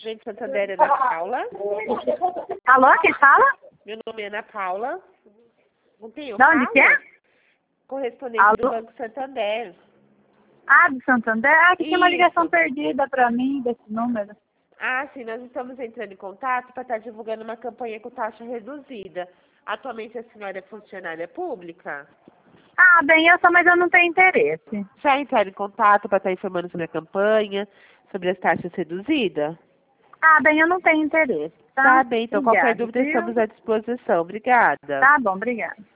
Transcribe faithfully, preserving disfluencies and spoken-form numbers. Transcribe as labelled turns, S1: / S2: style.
S1: Gente, Santander, Ana Paula.
S2: Alô, quem fala?
S1: Meu nome é Ana Paula. Não tenho
S2: De onde que é?
S1: Correspondente
S2: Alô?
S1: do Banco Santander.
S2: Ah, do Santander? Ah, que tinha uma ligação
S1: Isso.
S2: perdida pra mim desse número.
S1: Ah, sim, nós estamos entrando em contato para estar divulgando uma campanha com taxa reduzida. Atualmente a senhora é funcionária pública?
S2: Ah, bem, eu sou, mas eu não tenho interesse.
S1: Já entraram em contato para estar informando sobre a campanha, sobre as taxas reduzidas?
S2: Ah, bem, eu não tenho interesse, tá?
S1: Tá bem, então qualquer
S2: Obrigada,
S1: dúvida
S2: viu?
S1: estamos à disposição. Obrigada.
S2: Tá bom, obrigada.